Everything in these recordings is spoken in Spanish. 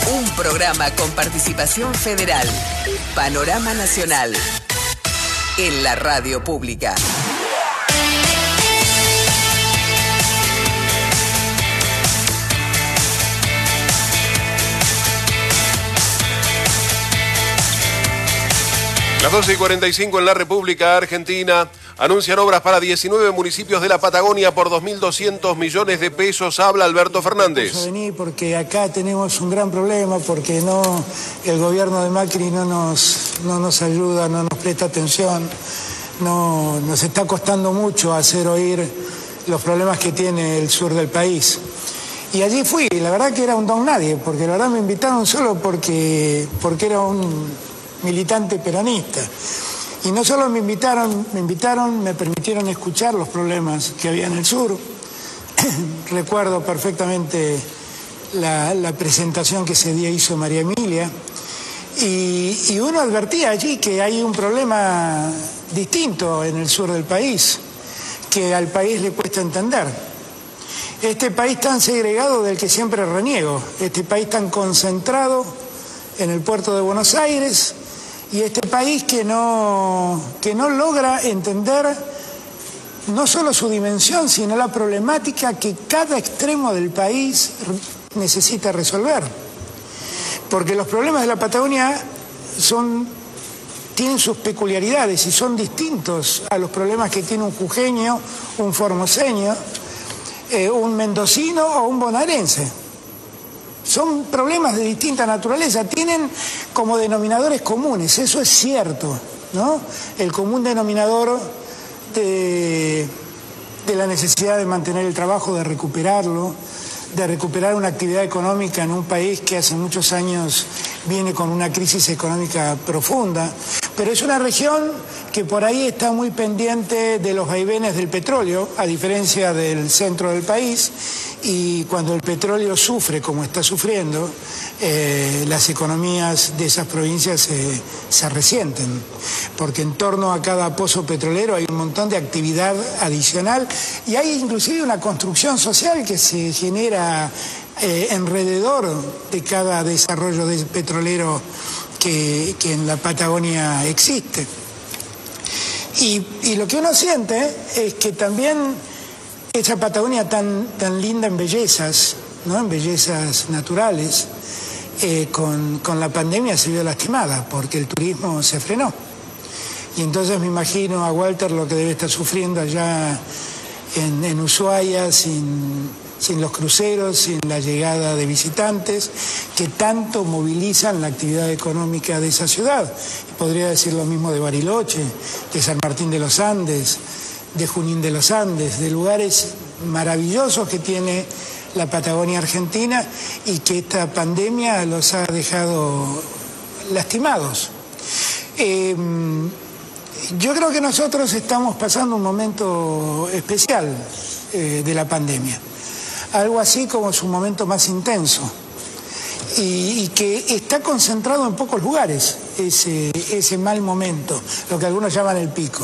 Un programa con participación federal. Panorama Nacional. En la radio pública. Las 12:45 en la República Argentina. Anuncian obras para 19 municipios de la Patagonia por 2.200 millones de pesos. Habla Alberto Fernández. Vamos a venir porque acá tenemos un gran problema, porque el gobierno de Macri no nos ayuda, no nos presta atención, nos está costando mucho hacer oír los problemas que tiene el sur del país. Y allí fui, la verdad que era un don nadie, porque la verdad me invitaron solo porque era un militante peronista. Y no solo me invitaron, me permitieron escuchar los problemas que había en el sur. Recuerdo perfectamente la presentación que ese día hizo María Emilia. Y uno advertía allí que hay un problema distinto en el sur del país, que al país le cuesta entender. Este país tan segregado del que siempre reniego, este país tan concentrado en el puerto de Buenos Aires, y este país que no logra entender no solo su dimensión, sino la problemática que cada extremo del país necesita resolver. Porque los problemas de la Patagonia tienen sus peculiaridades y son distintos a los problemas que tiene un jujeño, un formoseño, un mendocino o un bonaerense. Son problemas de distinta naturaleza, tienen como denominadores comunes, eso es cierto, ¿no? El común denominador de la necesidad de mantener el trabajo, de recuperarlo, de recuperar una actividad económica en un país que hace muchos años viene con una crisis económica profunda, pero es una región que por ahí está muy pendiente de los vaivenes del petróleo, a diferencia del centro del país, y cuando el petróleo sufre como está sufriendo, las economías de esas provincias se resienten, porque en torno a cada pozo petrolero hay un montón de actividad adicional y hay inclusive una construcción social que se genera alrededor de cada desarrollo petrolero que en la Patagonia existe. Y lo que uno siente es que también esa Patagonia tan linda en bellezas, ¿no? En bellezas naturales, con la pandemia se vio lastimada porque el turismo se frenó. Y entonces me imagino a Walter lo que debe estar sufriendo allá en Ushuaia sin los cruceros, sin la llegada de visitantes que tanto movilizan la actividad económica de esa ciudad. Podría decir lo mismo de Bariloche, de San Martín de los Andes, de Junín de los Andes, de lugares maravillosos que tiene la Patagonia Argentina y que esta pandemia los ha dejado lastimados. Yo creo que nosotros estamos pasando un momento especial de la pandemia, algo así como su momento más intenso y que está concentrado en pocos lugares, ese mal momento, lo que algunos llaman el pico.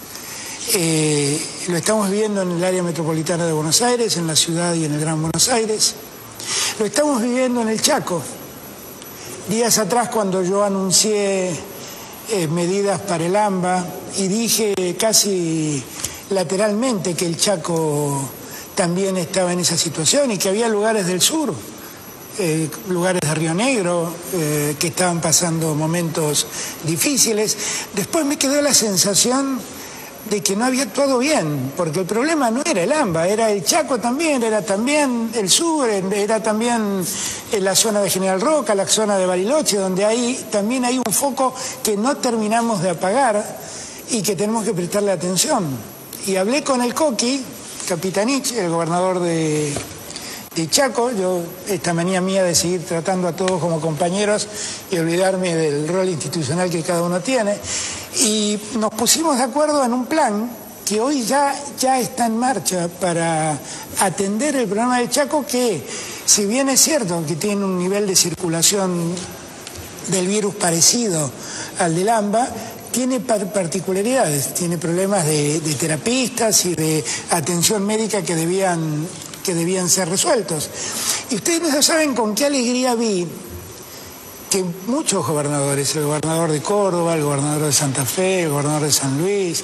Lo estamos viviendo en el área metropolitana de Buenos Aires, en la ciudad y en el Gran Buenos Aires. Lo estamos viviendo en el Chaco. Días atrás, cuando yo anuncié medidas para el AMBA y dije casi lateralmente que el Chaco también estaba en esa situación y que había lugares del sur, lugares de Río Negro, que estaban pasando momentos difíciles, después me quedó la sensación de que no había actuado bien, porque el problema no era el AMBA, era el Chaco también, era también el sur, era también la zona de General Roca, la zona de Bariloche, donde también hay un foco que no terminamos de apagar y que tenemos que prestarle atención. Y hablé con el Coqui, Capitanich, el gobernador de Chaco, esta manía mía de seguir tratando a todos como compañeros y olvidarme del rol institucional que cada uno tiene, y nos pusimos de acuerdo en un plan que hoy ya está en marcha para atender el problema del Chaco, que si bien es cierto que tiene un nivel de circulación del virus parecido al del AMBA, tiene particularidades, tiene problemas de terapistas y de atención médica que debían ser resueltos. Y ustedes no saben con qué alegría vi que muchos gobernadores, el gobernador de Córdoba, el gobernador de Santa Fe, el gobernador de San Luis,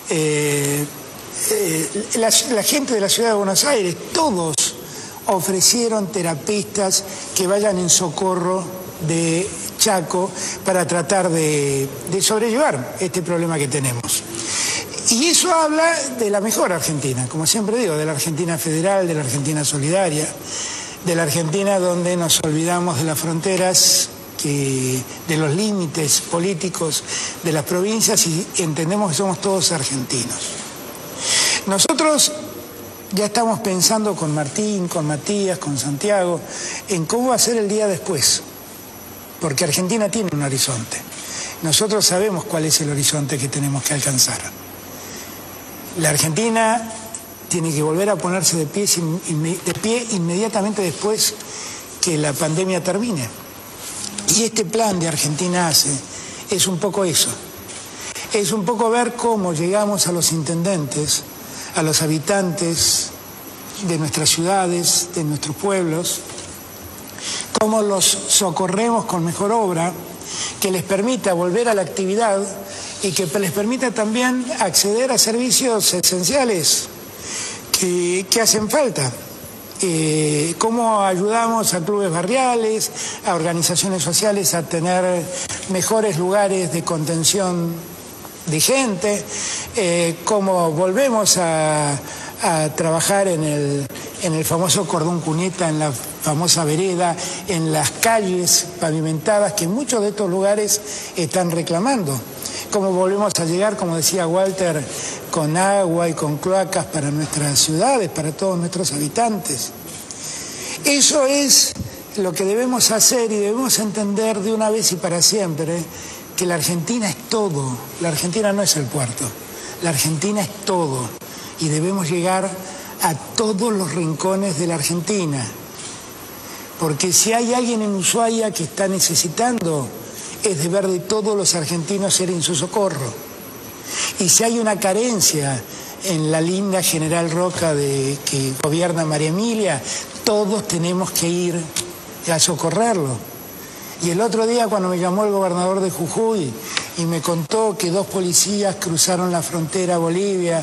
la gente de la ciudad de Buenos Aires, todos ofrecieron terapistas que vayan en socorro de Chaco para tratar de sobrellevar este problema que tenemos. Y eso habla de la mejor Argentina, como siempre digo, de la Argentina federal, de la Argentina solidaria, de la Argentina donde nos olvidamos de las fronteras, de los límites políticos de las provincias y entendemos que somos todos argentinos. Nosotros ya estamos pensando con Martín, con Matías, con Santiago, en cómo va a ser el día después, porque Argentina tiene un horizonte. Nosotros sabemos cuál es el horizonte que tenemos que alcanzar. La Argentina tiene que volver a ponerse de pie inmediatamente después que la pandemia termine. Y este plan de Argentina Hace es un poco eso. Es un poco ver cómo llegamos a los intendentes, a los habitantes de nuestras ciudades, de nuestros pueblos, cómo los socorremos con mejor obra, que les permita volver a la actividad y que les permita también acceder a servicios esenciales que hacen falta. Cómo ayudamos a clubes barriales, a organizaciones sociales a tener mejores lugares de contención de gente, cómo volvemos a trabajar en el famoso cordón cuneta, en la famosa vereda, en las calles pavimentadas que muchos de estos lugares están reclamando. Cómo volvemos a llegar, como decía Walter, con agua y con cloacas para nuestras ciudades, para todos nuestros habitantes. Eso es lo que debemos hacer y debemos entender de una vez y para siempre que la Argentina es todo. La Argentina no es el puerto, la Argentina es todo y debemos llegar a todos los rincones de la Argentina. Porque si hay alguien en Ushuaia que está necesitando, es deber de todos los argentinos ir en su socorro. Y si hay una carencia en la linda General Roca que gobierna María Emilia, todos tenemos que ir a socorrerlo. Y el otro día cuando me llamó el gobernador de Jujuy y me contó que 2 policías cruzaron la frontera a Bolivia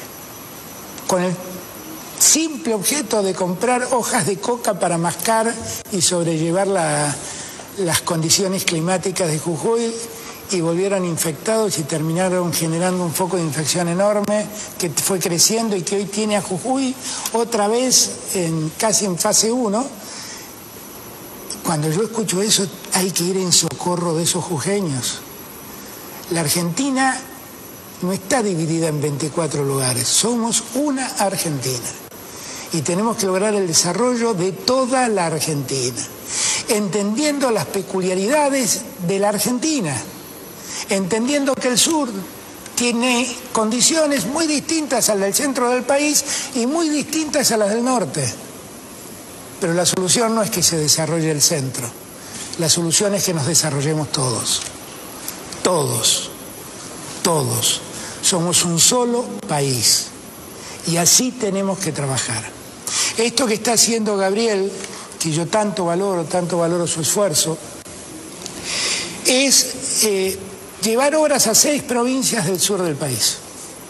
con el simple objeto de comprar hojas de coca para mascar y sobrellevar las condiciones climáticas de Jujuy, y volvieron infectados y terminaron generando un foco de infección enorme que fue creciendo y que hoy tiene a Jujuy otra vez casi en fase 1. Cuando yo escucho eso, hay que ir en socorro de esos jujeños. La Argentina no está dividida en 24 lugares, somos una Argentina. Y tenemos que lograr el desarrollo de toda la Argentina, entendiendo las peculiaridades de la Argentina, entendiendo que el sur tiene condiciones muy distintas a las del centro del país y muy distintas a las del norte. Pero la solución no es que se desarrolle el centro, la solución es que nos desarrollemos todos. Todos, todos. Somos un solo país y así tenemos que trabajar. Esto que está haciendo Gabriel, que yo tanto valoro su esfuerzo, es llevar obras a 6 provincias del sur del país.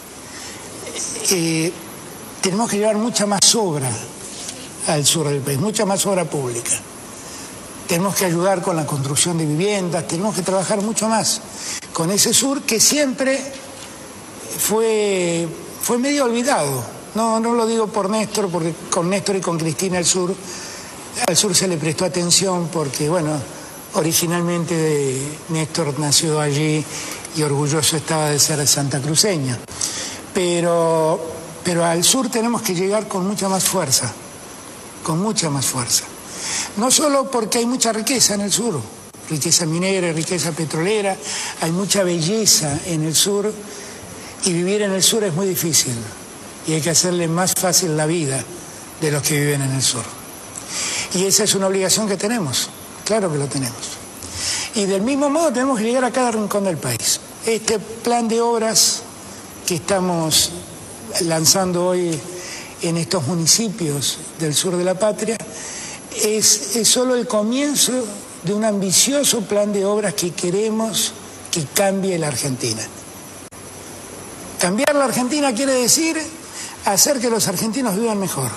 Tenemos que llevar mucha más obra al sur del país, mucha más obra pública. Tenemos que ayudar con la construcción de viviendas, tenemos que trabajar mucho más con ese sur que siempre fue medio olvidado. No lo digo por Néstor, porque con Néstor y con Cristina al sur se le prestó atención porque, bueno, originalmente Néstor nació allí y orgulloso estaba de ser santacruceño. Pero al sur tenemos que llegar con mucha más fuerza, con mucha más fuerza. No solo porque hay mucha riqueza en el sur, riqueza minera, riqueza petrolera, hay mucha belleza en el sur y vivir en el sur es muy difícil y hay que hacerle más fácil la vida de los que viven en el sur. Y esa es una obligación que tenemos, claro que lo tenemos. Y del mismo modo tenemos que llegar a cada rincón del país. Este plan de obras que estamos lanzando hoy en estos municipios del sur de la patria es solo el comienzo de un ambicioso plan de obras que queremos que cambie la Argentina. Cambiar la Argentina quiere decir hacer que los argentinos vivan mejor.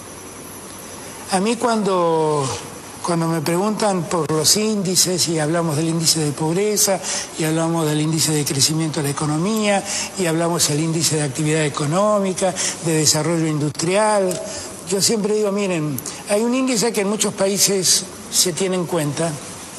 A mí cuando me preguntan por los índices y hablamos del índice de pobreza y hablamos del índice de crecimiento de la economía y hablamos del índice de actividad económica, de desarrollo industrial, yo siempre digo, miren, hay un índice que en muchos países se tiene en cuenta,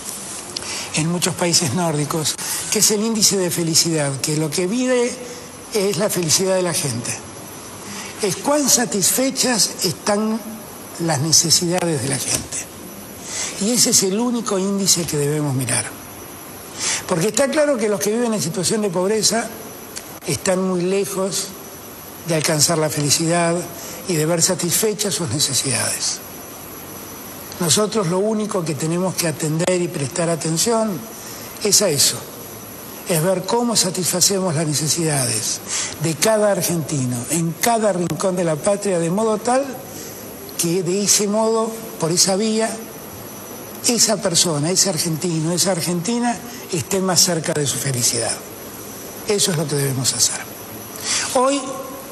en muchos países nórdicos, que es el índice de felicidad, que lo que mide es la felicidad de la gente. Es cuán satisfechas están las necesidades de la gente. Y ese es el único índice que debemos mirar. Porque está claro que los que viven en situación de pobreza están muy lejos de alcanzar la felicidad y de ver satisfechas sus necesidades. Nosotros lo único que tenemos que atender y prestar atención es a eso. Es ver cómo satisfacemos las necesidades de cada argentino, en cada rincón de la patria, de modo tal que de ese modo, por esa vía, esa persona, ese argentino, esa argentina, esté más cerca de su felicidad. Eso es lo que debemos hacer. Hoy,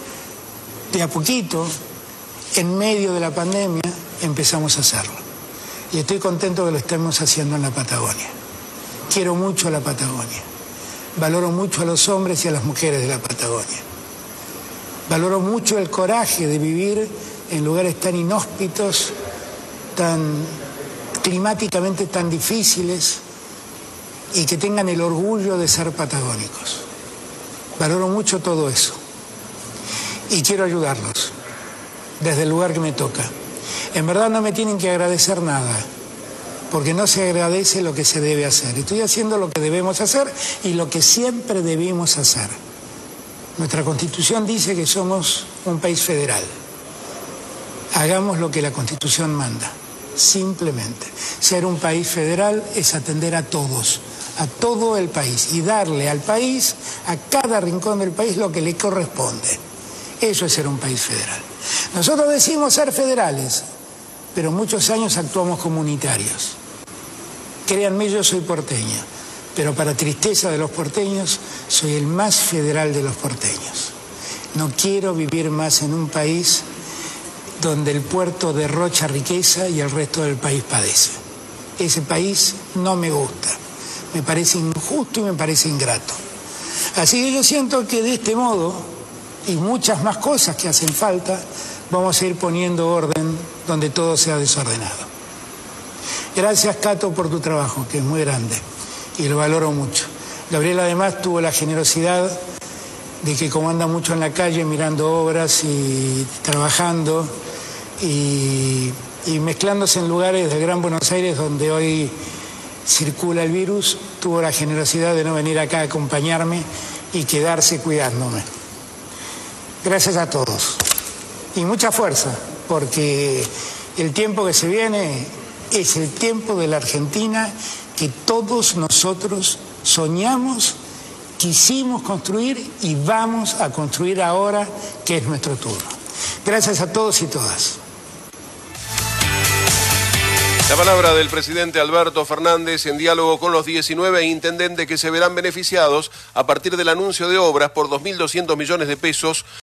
de a poquito, en medio de la pandemia, empezamos a hacerlo. Y estoy contento que lo estemos haciendo en la Patagonia. Quiero mucho a la Patagonia. Valoro mucho a los hombres y a las mujeres de la Patagonia. Valoro mucho el coraje de vivir en lugares tan inhóspitos, tan climáticamente tan difíciles y que tengan el orgullo de ser patagónicos. Valoro mucho todo eso y quiero ayudarlos desde el lugar que me toca. En verdad no me tienen que agradecer nada, porque no se agradece lo que se debe hacer. Estoy haciendo lo que debemos hacer y lo que siempre debimos hacer. Nuestra Constitución dice que somos un país federal. Hagamos lo que la Constitución manda. Simplemente, ser un país federal es atender a todos, a todo el país y darle al país, a cada rincón del país, lo que le corresponde. Eso es ser un país federal. Nosotros decimos ser federales, pero muchos años actuamos comunitarios. Créanme, yo soy porteño, pero para tristeza de los porteños, soy el más federal de los porteños. No quiero vivir más en un país donde el puerto derrocha riqueza y el resto del país padece. Ese país no me gusta, me parece injusto y me parece ingrato. Así que yo siento que de este modo, y muchas más cosas que hacen falta, vamos a ir poniendo orden donde todo sea desordenado. Gracias, Cato, por tu trabajo, que es muy grande, y lo valoro mucho. Gabriel además tuvo la generosidad de que como anda mucho en la calle mirando obras y trabajando y mezclándose en lugares del Gran Buenos Aires donde hoy circula el virus, tuvo la generosidad de no venir acá a acompañarme y quedarse cuidándome. Gracias a todos y mucha fuerza, porque el tiempo que se viene es el tiempo de la Argentina que todos nosotros soñamos, quisimos construir y vamos a construir ahora, que es nuestro turno. Gracias a todos y todas. La palabra del presidente Alberto Fernández en diálogo con los 19 intendentes que se verán beneficiados a partir del anuncio de obras por 2.200 millones de pesos